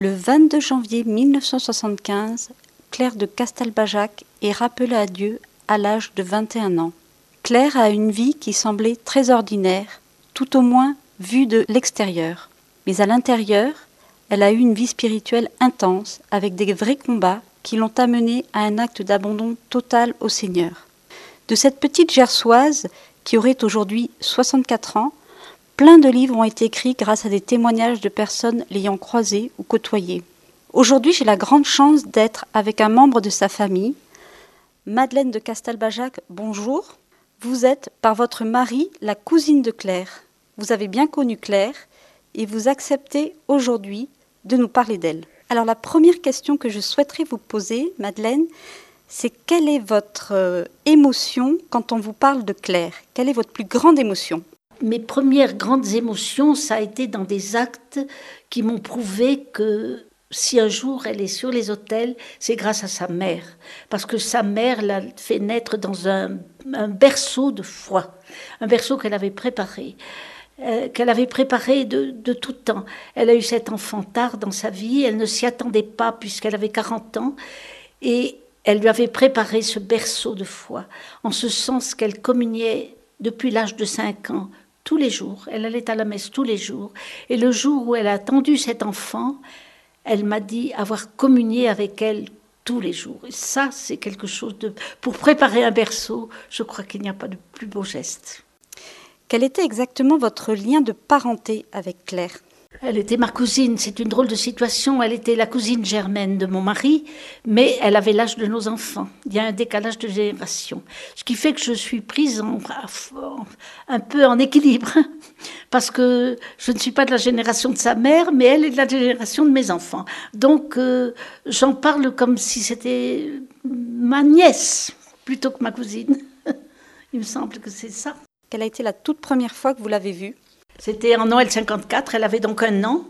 Le 22 janvier 1975, Claire de Castelbajac est rappelée à Dieu à l'âge de 21 ans. Claire a une vie qui semblait très ordinaire, tout au moins vue de l'extérieur. Mais à l'intérieur, elle a eu une vie spirituelle intense, avec des vrais combats qui l'ont amenée à un acte d'abandon total au Seigneur. De cette petite Gersoise, qui aurait aujourd'hui 64 ans, plein de livres ont été écrits grâce à des témoignages de personnes l'ayant croisée ou côtoyée. Aujourd'hui, j'ai la grande chance d'être avec un membre de sa famille. Madeleine de Castelbajac, bonjour. Vous êtes, par votre mari, la cousine de Claire. Vous avez bien connu Claire et vous acceptez aujourd'hui de nous parler d'elle. Alors la première question que je souhaiterais vous poser, Madeleine, c'est quelle est votre émotion quand on vous parle de Claire? Quelle est votre plus grande émotion? Mes premières grandes émotions, ça a été dans des actes qui m'ont prouvé que si un jour elle est sur les autels, c'est grâce à sa mère. Parce que sa mère l'a fait naître dans un berceau de foi, un berceau qu'elle avait préparé. De tout temps. Elle a eu cet enfant tard dans sa vie, elle ne s'y attendait pas puisqu'elle avait 40 ans, et elle lui avait préparé ce berceau de foi, en ce sens qu'elle communiait depuis l'âge de 5 ans, tous les jours. Elle allait à la messe tous les jours. Et le jour où elle a attendu cet enfant, elle m'a dit avoir communié avec elle tous les jours. Et ça, c'est quelque chose de... Pour préparer un berceau, je crois qu'il n'y a pas de plus beau geste. Quel était exactement votre lien de parenté avec Claire? Elle était ma cousine, c'est une drôle de situation. Elle était la cousine germaine de mon mari, mais elle avait l'âge de nos enfants. Il y a un décalage de génération. Ce qui fait que je suis prise un peu en équilibre, parce que je ne suis pas de la génération de sa mère, mais elle est de la génération de mes enfants. Donc j'en parle comme si c'était ma nièce, plutôt que ma cousine. Il me semble que c'est ça. Quelle a été la toute première fois que vous l'avez vue? C'était en Noël 54, elle avait donc 1 an.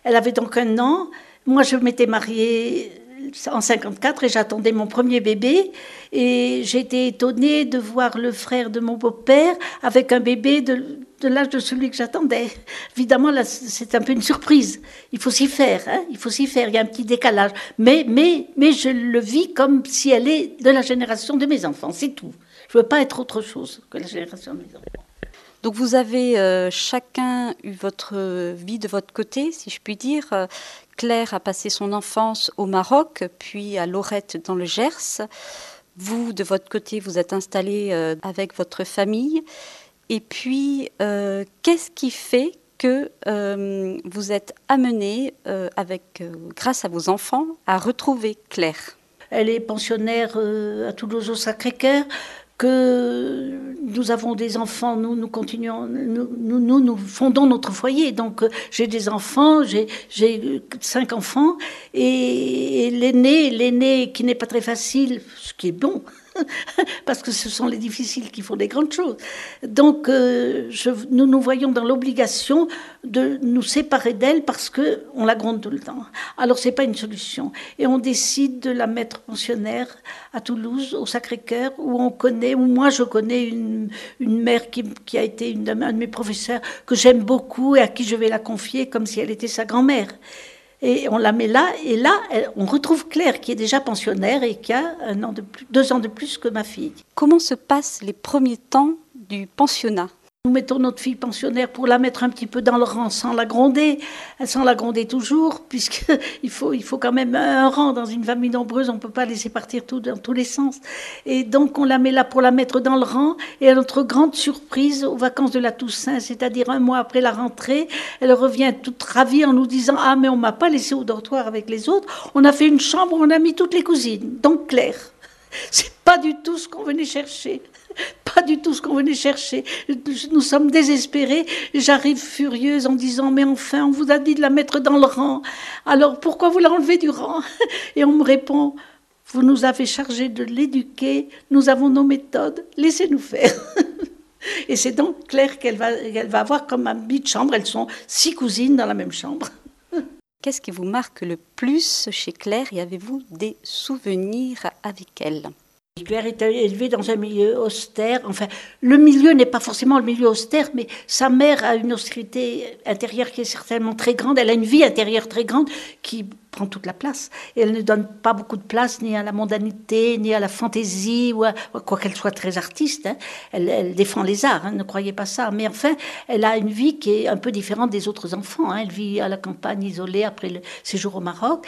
Moi, je m'étais mariée en 54 et j'attendais mon premier bébé. Et j'étais étonnée de voir le frère de mon beau-père avec un bébé de l'âge de celui que j'attendais. Évidemment, là, c'est un peu une surprise. Il faut s'y faire, il y a un petit décalage. Mais je le vis comme si elle est de la génération de mes enfants, c'est tout. Je ne veux pas être autre chose que la génération de mes enfants. Donc vous avez chacun eu votre vie de votre côté, si je puis dire. Claire a passé son enfance au Maroc, puis à Lorette dans le Gers. Vous, de votre côté, vous êtes installé avec votre famille. Et puis, qu'est-ce qui fait que vous êtes amené, grâce à vos enfants, à retrouver Claire? Elle est pensionnaire à Toulouse au Sacré-Cœur. Que nous avons des enfants, nous continuons, nous fondons notre foyer. Donc j'ai des enfants, j'ai 5 enfants, et l'aîné qui n'est pas très facile, ce qui est bon, parce que ce sont les difficiles qui font des grandes choses. Donc nous nous voyons dans l'obligation de nous séparer d'elle parce qu'on la gronde tout le temps. Alors c'est pas une solution. Et on décide de la mettre pensionnaire à Toulouse, au Sacré-Cœur, où moi je connais une mère qui a été un de mes professeurs, que j'aime beaucoup et à qui je vais la confier comme si elle était sa grand-mère. Et on la met là, et là, on retrouve Claire, qui est déjà pensionnaire et qui a 2 ans de plus que ma fille. Comment se passent les premiers temps du pensionnat? Nous mettons notre fille pensionnaire pour la mettre un petit peu dans le rang sans la gronder toujours, puisqu'il faut quand même un rang dans une famille nombreuse, on ne peut pas laisser partir tout dans tous les sens. Et donc on la met là pour la mettre dans le rang, et à notre grande surprise, aux vacances de la Toussaint, c'est-à-dire 1 mois après la rentrée, elle revient toute ravie en nous disant « Ah, mais on ne m'a pas laissé au dortoir avec les autres, on a fait une chambre où on a mis toutes les cousines, donc Claire ». C'est pas du tout ce qu'on venait chercher. Pas du tout ce qu'on venait chercher. Nous sommes désespérés. J'arrive furieuse en disant « Mais enfin, on vous a dit de la mettre dans le rang. Alors pourquoi vous l'enlevez du rang ?» Et on me répond « Vous nous avez chargé de l'éduquer. Nous avons nos méthodes. Laissez-nous faire. » Et c'est donc Claire qu'elle va avoir comme amie de chambre. Elles sont 6 cousines dans la même chambre. Qu'est-ce qui vous marque le plus chez Claire et avez-vous des souvenirs avec elle? Claire est élevée dans un milieu austère. Enfin, le milieu n'est pas forcément le milieu austère, mais sa mère a une austérité intérieure qui est certainement très grande. Elle a une vie intérieure très grande qui prend toute la place. Et elle ne donne pas beaucoup de place ni à la mondanité, ni à la fantaisie, quoi qu'elle soit très artiste. Hein. Elle défend les arts, hein, ne croyez pas ça. Mais enfin, elle a une vie qui est un peu différente des autres enfants. Hein. Elle vit à la campagne, isolée, après le séjour au Maroc.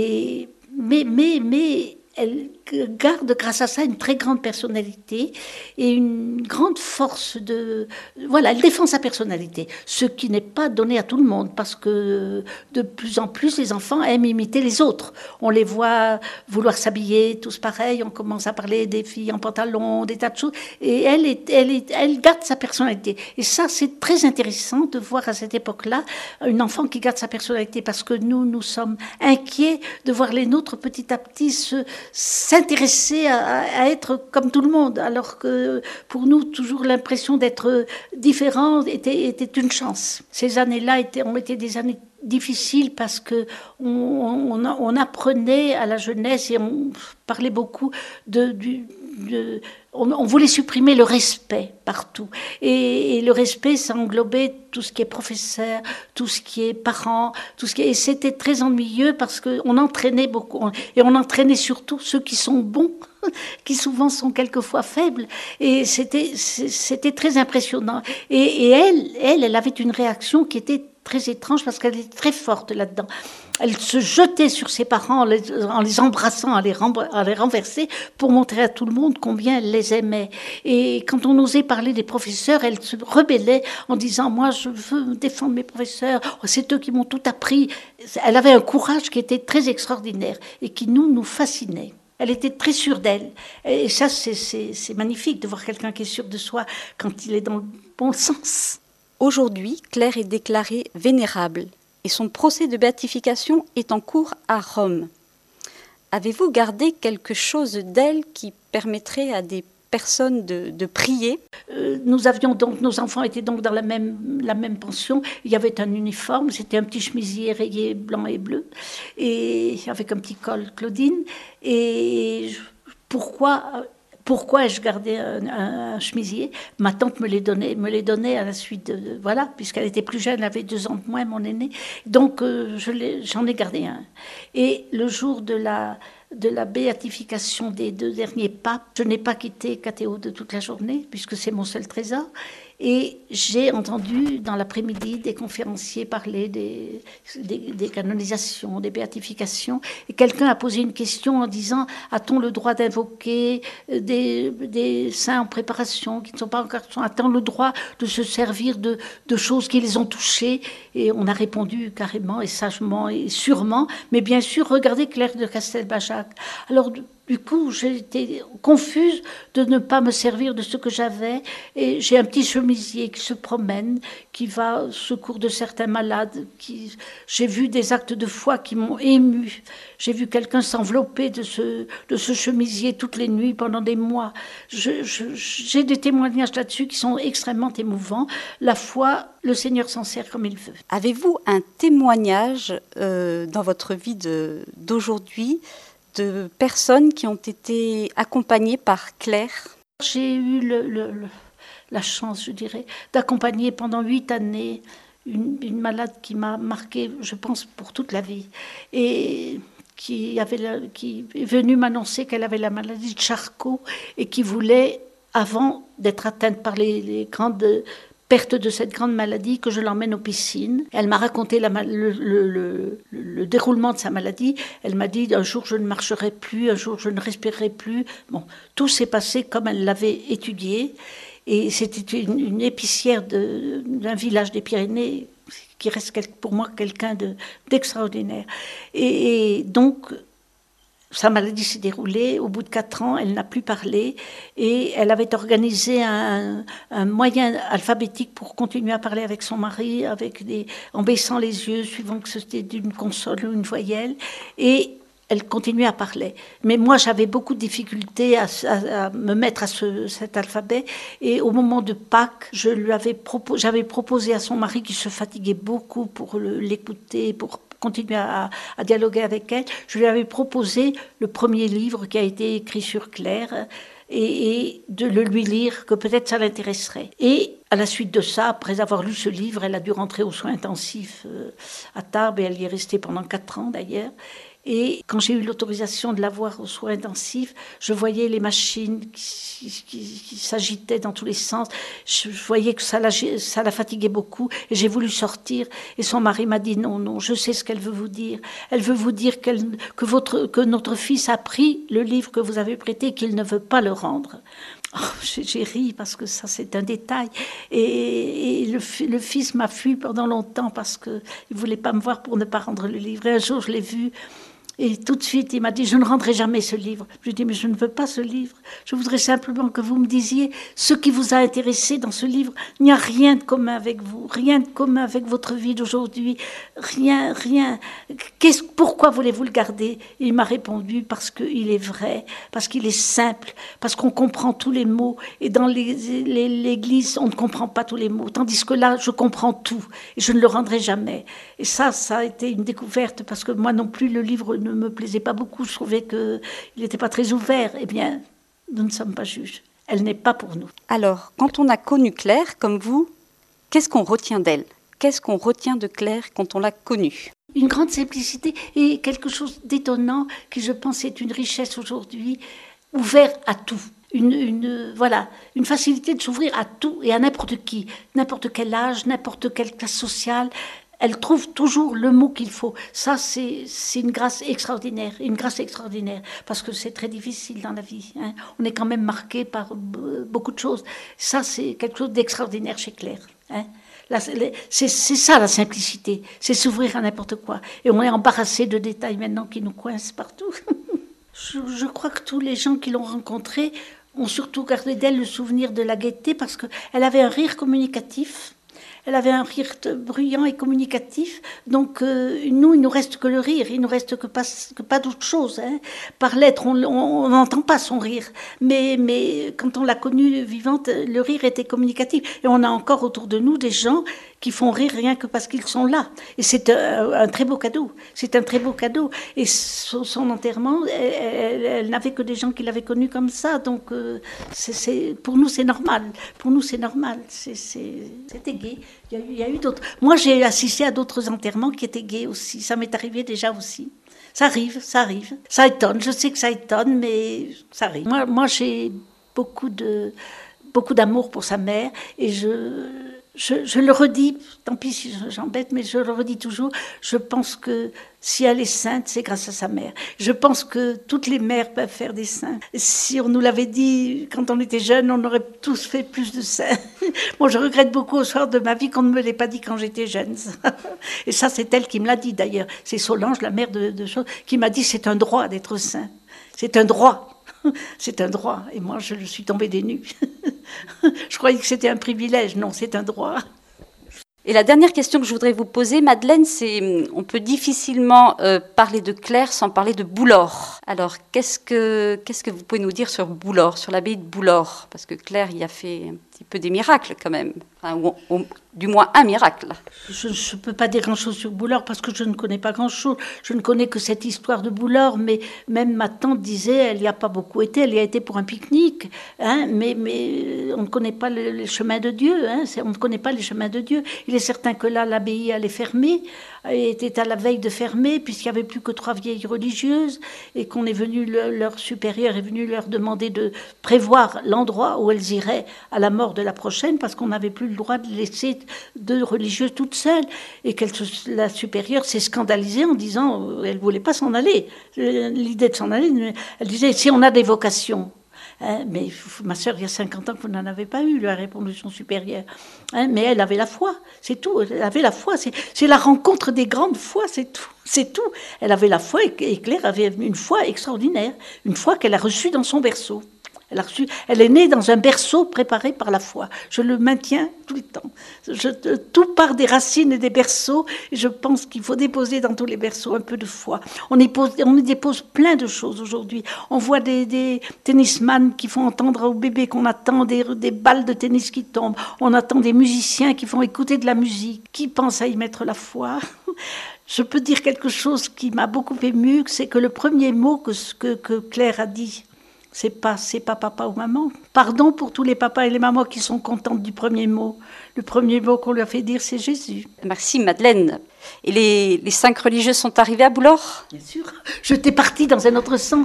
Mais elle garde, grâce à ça, une très grande personnalité et une grande force de... Voilà, elle défend sa personnalité, ce qui n'est pas donné à tout le monde, parce que de plus en plus, les enfants aiment imiter les autres. On les voit vouloir s'habiller tous pareil, on commence à parler des filles en pantalon, des tas de choses, et elle garde sa personnalité. Et ça, c'est très intéressant de voir à cette époque-là une enfant qui garde sa personnalité, parce que nous sommes inquiets de voir les nôtres petit à petit s'intéresser à être comme tout le monde, alors que pour nous, toujours l'impression d'être différent était une chance. Ces années-là ont été des années difficiles parce que on apprenait à la jeunesse et on parlait beaucoup on voulait supprimer le respect partout. Et le respect, ça englobait tout ce qui est professeur, tout ce qui est parents, et c'était très ennuyeux parce qu'on entraînait beaucoup. Et on entraînait surtout ceux qui sont bons, qui souvent sont quelquefois faibles. Et c'était très impressionnant. Et elle avait une réaction qui était très étrange parce qu'elle était très forte là-dedans. Elle se jetait sur ses parents en les embrassant, à les renverser pour montrer à tout le monde combien elle les aimait. Et quand on osait parler des professeurs, elle se rebellait en disant « Moi, je veux défendre mes professeurs, c'est eux qui m'ont tout appris ». Elle avait un courage qui était très extraordinaire et qui nous fascinait. Elle était très sûre d'elle. Et ça, c'est magnifique de voir quelqu'un qui est sûr de soi quand il est dans le bon sens. Aujourd'hui, Claire est déclarée vénérable et son procès de béatification est en cours à Rome. Avez-vous gardé quelque chose d'elle qui permettrait à des personnes de prier? Nos enfants étaient donc dans la même pension. Il y avait un uniforme, c'était un petit chemisier rayé blanc et bleu, et avec un petit col Claudine. Et pourquoi ai-je gardé un chemisier? Ma tante me les donnait à la suite voilà, puisqu'elle était plus jeune, elle avait 2 ans de moins, mon aînée. Donc j'en ai gardé un. Et le jour de la béatification des 2 derniers papes, je n'ai pas quitté Catéo de toute la journée, puisque c'est mon seul trésor. Et j'ai entendu dans l'après-midi des conférenciers parler des canonisations, des béatifications. Et quelqu'un a posé une question en disant « A-t-on le droit d'invoquer des saints en préparation qui ne sont pas encore... A-t-on le droit de se servir de choses qui les ont touchés ?» Et on a répondu carrément et sagement et sûrement. Mais bien sûr, regardez Claire de Castelbajac. Alors... Du coup, j'ai été confuse de ne pas me servir de ce que j'avais. Et j'ai un petit chemisier qui se promène, qui va au secours de certains malades. J'ai vu des actes de foi qui m'ont émue. J'ai vu quelqu'un s'envelopper de ce chemisier toutes les nuits pendant des mois. J'ai des témoignages là-dessus qui sont extrêmement émouvants. La foi, le Seigneur s'en sert comme il veut. Avez-vous un témoignage dans votre vie d'aujourd'hui de personnes qui ont été accompagnées par Claire? J'ai eu la chance, je dirais, d'accompagner pendant 8 années une malade qui m'a marquée, je pense, pour toute la vie. Et qui est venue m'annoncer qu'elle avait la maladie de Charcot et qui voulait, avant d'être atteinte par les grandes... perte de cette grande maladie, que je l'emmène aux piscines. Elle m'a raconté le déroulement de sa maladie. Elle m'a dit, un jour je ne marcherai plus, un jour je ne respirerai plus. Bon, tout s'est passé comme elle l'avait étudié. Et c'était une épicière d'un village des Pyrénées qui reste pour moi quelqu'un d'extraordinaire. Et donc... sa maladie s'est déroulée. Au bout de 4 ans, elle n'a plus parlé et elle avait organisé un moyen alphabétique pour continuer à parler avec son mari, en baissant les yeux, suivant que c'était d'une consonne ou une voyelle. Et elle continuait à parler. Mais moi, j'avais beaucoup de difficultés à me mettre à cet alphabet. Et au moment de Pâques, j'avais proposé à son mari, qui se fatiguait beaucoup pour l'écouter, pour continuer à dialoguer avec elle, je lui avais proposé le premier livre qui a été écrit sur Claire et de le lui lire, que peut-être ça l'intéresserait. Et À la suite de ça, après avoir lu ce livre, elle a dû rentrer aux soins intensifs à Tarbes et elle y est restée pendant 4 ans d'ailleurs. Et quand j'ai eu l'autorisation de la voir aux soins intensifs, je voyais les machines qui s'agitaient dans tous les sens. Je voyais que ça la fatiguait beaucoup et j'ai voulu sortir. Et son mari m'a dit non, non, je sais ce qu'elle veut vous dire. Elle veut vous dire que notre fils a pris le livre que vous avez prêté et qu'il ne veut pas le rendre. Oh, j'ai ri parce que ça c'est un détail et le fils m'a fui pendant longtemps parce qu'il ne voulait pas me voir pour ne pas rendre le livre. Et un jour je l'ai vu et tout de suite il m'a dit je ne rendrai jamais ce livre. Je lui ai dit mais je ne veux pas ce livre, je voudrais simplement que vous me disiez ce qui vous a intéressé dans ce livre. Il n'y a rien de commun avec vous, rien de commun avec votre vie d'aujourd'hui, rien. Pourquoi voulez-vous le garder? Et il m'a répondu parce qu'il est vrai, parce qu'il est simple, parce qu'on comprend tous les mots et dans l'église on ne comprend pas tous les mots, tandis que là je comprends tout et je ne le rendrai jamais. Et ça a été une découverte parce que moi non plus le livre ne me plaisait pas beaucoup, je trouvais qu'il n'était pas très ouvert. Eh bien, nous ne sommes pas juges, elle n'est pas pour nous. Alors, quand on a connu Claire comme vous, qu'est-ce qu'on retient d'elle? Qu'est-ce qu'on retient de Claire quand on l'a connue? Une grande simplicité et quelque chose d'étonnant qui, je pense, est une richesse aujourd'hui, ouvert à tout. Une facilité de s'ouvrir à tout et à n'importe qui, n'importe quel âge, n'importe quelle classe sociale. Elle trouve toujours le mot qu'il faut. Ça, c'est une grâce extraordinaire, parce que c'est très difficile dans la vie. Hein. On est quand même marqué par beaucoup de choses. Ça, c'est quelque chose d'extraordinaire chez Claire. Hein. C'est ça la simplicité, c'est s'ouvrir à n'importe quoi. Et on est embarrassé de détails maintenant qui nous coincent partout. Je crois que tous les gens qui l'ont rencontrée ont surtout gardé d'elle le souvenir de la gaieté parce qu'elle avait un rire communicatif. Elle avait un rire bruyant et communicatif. Donc, il nous reste que le rire. Il nous reste que pas d'autre chose. Hein. Par lettre, on n'entend pas son rire. Mais quand on l'a connue vivante, le rire était communicatif. Et on a encore autour de nous des gens qui font rire rien que parce qu'ils sont là. Et c'est un très beau cadeau. C'est un très beau cadeau. Et son enterrement, elle n'avait que des gens qui l'avaient connue comme ça. Donc, pour nous, c'est normal. Pour nous, c'est normal. C'était gai. Il y a eu d'autres. Moi, j'ai assisté à d'autres enterrements qui étaient gays aussi. Ça m'est arrivé déjà aussi. Ça arrive. Ça étonne. Je sais que ça étonne, mais ça arrive. Moi j'ai beaucoup d'amour pour sa mère et je le redis, tant pis si j'embête, mais je le redis toujours, je pense que si elle est sainte, c'est grâce à sa mère. Je pense que toutes les mères peuvent faire des saints. Si on nous l'avait dit quand on était jeunes, on aurait tous fait plus de saints. Moi, je regrette beaucoup au soir de ma vie qu'on ne me l'ait pas dit quand j'étais jeune. Et ça, c'est elle qui me l'a dit d'ailleurs. C'est Solange, la mère de choses, qui m'a dit c'est un droit d'être saint. C'est un droit. C'est un droit. Et moi, je suis tombée des nues. Je croyais que c'était un privilège. Non, c'est un droit. Et la dernière question que je voudrais vous poser, Madeleine, c'est on peut difficilement parler de Claire sans parler de Boulor. Alors, qu'est-ce que vous pouvez nous dire sur Boulor, sur l'abbaye de Boulor? Parce que Claire y a fait un petit peu des miracles quand même, enfin, ou du moins un miracle. Je ne peux pas dire grand-chose sur Boulor parce que je ne connais pas grand-chose. Je ne connais que cette histoire de Boulor, mais même ma tante disait elle n'y a pas beaucoup été, elle y a été pour un pique-nique. Hein, mais on ne connaît pas les chemins de Dieu. Hein, on ne connaît pas les chemins de Dieu. Il est certain que là, l'abbaye allait fermer, était à la veille de fermer, puisqu'il n'y avait plus que 3 vieilles religieuses, et qu'on est venu, leur supérieur est venu leur demander de prévoir l'endroit où elles iraient à la mort de la prochaine, parce qu'on n'avait plus le droit de laisser 2 religieuses toutes seules. Et la supérieure s'est scandalisée en disant, elle ne voulait pas s'en aller. L'idée de s'en aller, elle disait, si on a des vocations. Hein, mais ma sœur, il y a 50 ans que vous n'en avez pas eu, lui a répondu son supérieur. Hein, mais elle avait la foi, c'est tout. Elle avait la foi, c'est la rencontre des grandes foi, c'est tout. Elle avait la foi et Claire avait une foi extraordinaire, une foi qu'elle a reçue dans son berceau. Elle est née dans un berceau préparé par la foi. Je le maintiens tout le temps. Tout part des racines et des berceaux. Et je pense qu'il faut déposer dans tous les berceaux un peu de foi. On y dépose plein de choses aujourd'hui. On voit des tennisman qui font entendre au bébé qu'on attend des balles de tennis qui tombent. On attend des musiciens qui font écouter de la musique. Qui pense à y mettre la foi ? Je peux dire quelque chose qui m'a beaucoup émue, c'est que le premier mot que Claire a dit C'est pas papa ou maman. Pardon pour tous les papas et les mamans qui sont contentes du premier mot. Le premier mot qu'on lui a fait dire, c'est Jésus. Merci Madeleine. Et les 5 religieuses sont arrivées à Boulor ? Bien sûr. Je t'ai partie dans un autre sens.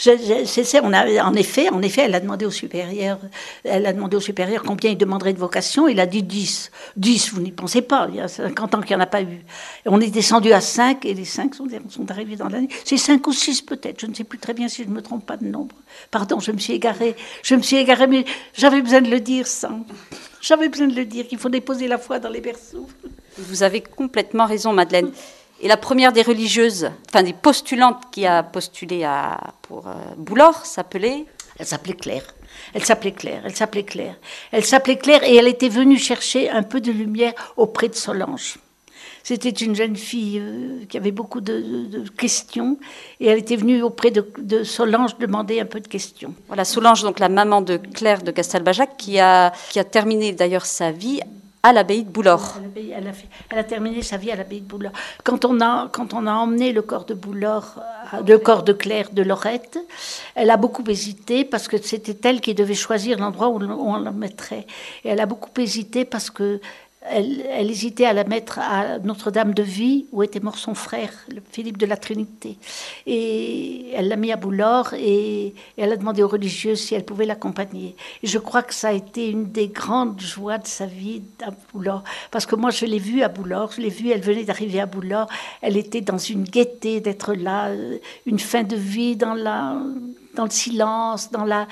En effet, elle a demandé au supérieur combien il demanderait de vocation. Il a dit 10. 10, vous n'y pensez pas. Il y a 50 ans qu'il n'y en a pas eu. Et on est descendu à 5 et les 5 sont arrivés dans l'année. C'est 5 ou 6 peut-être. Je ne sais plus très bien si je ne me trompe pas de nombre. Pardon, je me suis égarée, mais j'avais besoin de le dire, ça. J'avais besoin de le dire, qu'il faut déposer la foi dans les berceaux. Vous avez complètement raison, Madeleine. Et la première des religieuses, enfin des postulantes qui a postulé pour Boulor, s'appelait... Elle s'appelait Claire. Elle s'appelait Claire et elle était venue chercher un peu de lumière auprès de Solange. C'était une jeune fille qui avait beaucoup de questions et elle était venue auprès de Solange demander un peu de questions. Voilà, Solange, donc la maman de Claire de Castelbajac, qui a terminé d'ailleurs sa vie à l'abbaye de Boulor. Elle a terminé sa vie à l'abbaye de Boulor. Quand on a emmené le corps de Boulor, le corps de Claire de Lorette, elle a beaucoup hésité parce que c'était elle qui devait choisir l'endroit où on la mettrait. Et elle a beaucoup hésité parce que elle hésitait à la mettre à Notre-Dame de Vie, où était mort son frère, Philippe de la Trinité. Et elle l'a mis à Boulor et elle a demandé aux religieuses si elles pouvaient l'accompagner. Et je crois que ça a été une des grandes joies de sa vie à Boulor. Parce que moi, je l'ai vue à Boulor, elle venait d'arriver à Boulor, elle était dans une gaieté d'être là, une fin de vie dans le silence,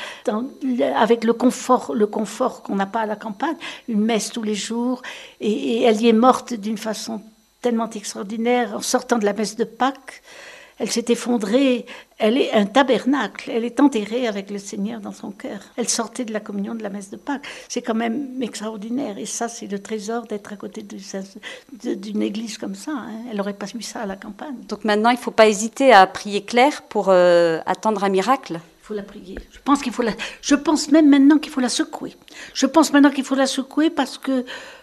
avec le confort qu'on n'a pas à la campagne, une messe tous les jours, et elle y est morte d'une façon tellement extraordinaire. En sortant de la messe de Pâques, elle s'est effondrée, elle est un tabernacle, elle est enterrée avec le Seigneur dans son cœur. Elle sortait de la communion de la messe de Pâques. C'est quand même extraordinaire, et ça, c'est le trésor d'être à côté d'une église comme ça. Hein. Elle n'aurait pas eu ça à la campagne. Donc maintenant, il ne faut pas hésiter à prier Claire pour attendre un miracle. Il faut la prier. Je pense même maintenant qu'il faut la secouer. Parce que...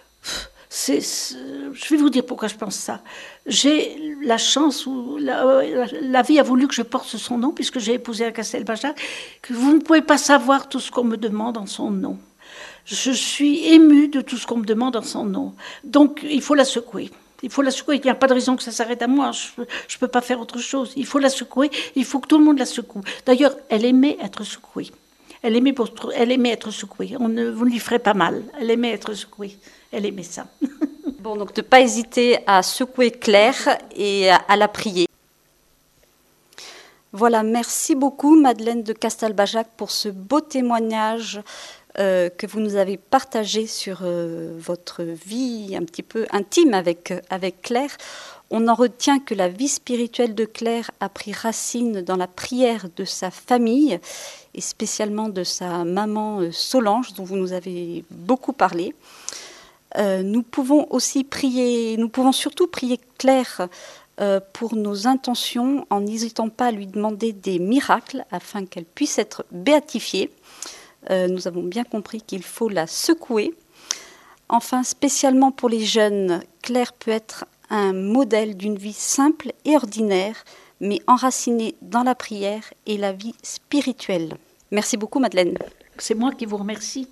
je vais vous dire pourquoi je pense ça. J'ai la chance, la vie a voulu que je porte son nom, puisque j'ai épousé à Castelbajac, que vous ne pouvez pas savoir tout ce qu'on me demande en son nom. Je suis émue de tout ce qu'on me demande en son nom. Donc, il faut la secouer. Il n'y a pas de raison que ça s'arrête à moi. Je ne peux pas faire autre chose. Il faut la secouer. Il faut que tout le monde la secoue. D'ailleurs, elle aimait être secouée. Elle aimait être secouée. Vous ne lui ferez pas mal. Elle aimait être secouée. Elle aimait ça. Bon, donc ne pas hésiter à secouer Claire et à la prier. Voilà, merci beaucoup Madeleine de Castelbajac pour ce beau témoignage que vous nous avez partagé sur votre vie un petit peu intime avec Claire. On n'en retient que la vie spirituelle de Claire a pris racine dans la prière de sa famille et spécialement de sa maman Solange, dont vous nous avez beaucoup parlé. Nous pouvons surtout prier Claire pour nos intentions en n'hésitant pas à lui demander des miracles afin qu'elle puisse être béatifiée. Nous avons bien compris qu'il faut la secouer. Enfin, spécialement pour les jeunes, Claire peut être un modèle d'une vie simple et ordinaire, mais enracinée dans la prière et la vie spirituelle. Merci beaucoup, Madeleine. C'est moi qui vous remercie.